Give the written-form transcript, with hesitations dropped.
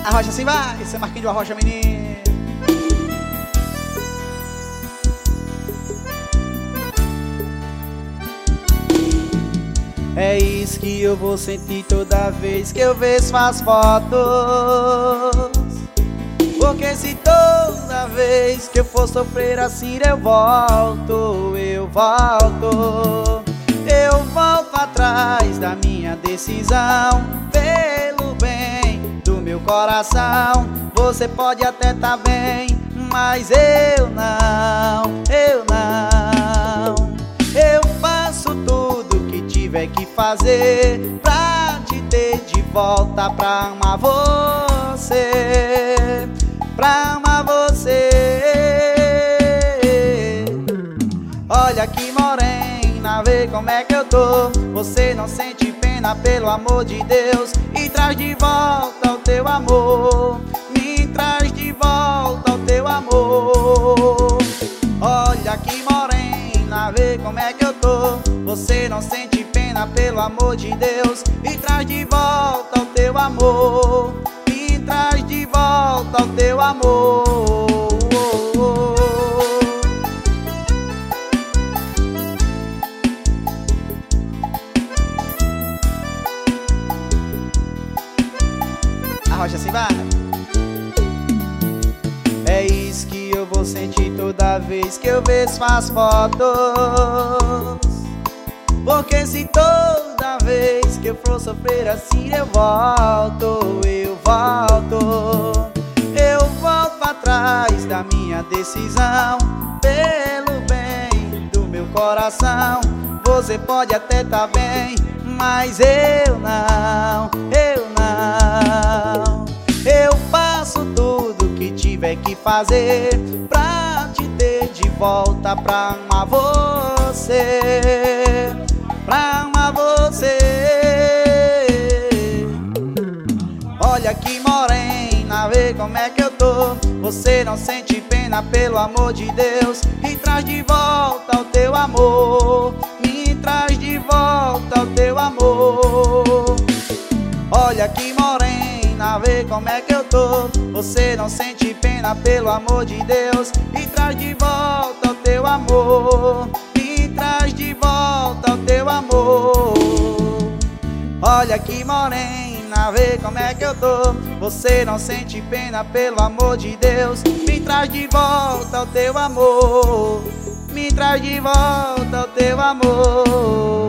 Arrocha assim vai, esse é Marquinhos do Arrocha, menino. É isso que eu vou sentir toda vez que eu ver suas fotos. Porque se toda vez que eu for sofrer assim eu volto atrás da minha decisão. Pelo bem do meu coração, você pode até tá bem, mas eu não. Eu faço tudo que tiver que fazer pra te ter de volta, pra amar você, pra amar você. Olha aqui, morena, vê como é que eu tô. Você não sente pena, pelo amor de Deus, e traz de volta o teu amor. Me traz de volta o teu amor. Olha aqui, morena, vê como é que eu tô. Você não sente pena, pelo amor de Deus, e traz de volta o teu amor. Me traz de volta o teu amor. Arrocha assim vai. É isso que eu vou sentir toda vez que eu ver suas fotos. Porque se toda vez que eu for sofrer assim eu volto atrás da minha decisão. Pelo bem do meu coração, você pode até tá bem, mas eu não. Eu faço tudo que tiver que fazer pra te ter de volta, pra amar você, pra amar você. Olha aqui, morena, vê como é que eu tô. Você não sente pena, pelo amor de Deus, e traz de volta o teu amor. Me traz de volta o teu amor. Olha aqui, morena, vê como é que eu tô. Você não sente pena, pelo amor de Deus, e traz de volta o teu amor. Me traz de volta o teu amor. Olha aqui, morena, vê como é que eu tô. Você não sente pena, pelo amor de Deus, me traz de volta o teu amor. Me traz de volta o teu amor.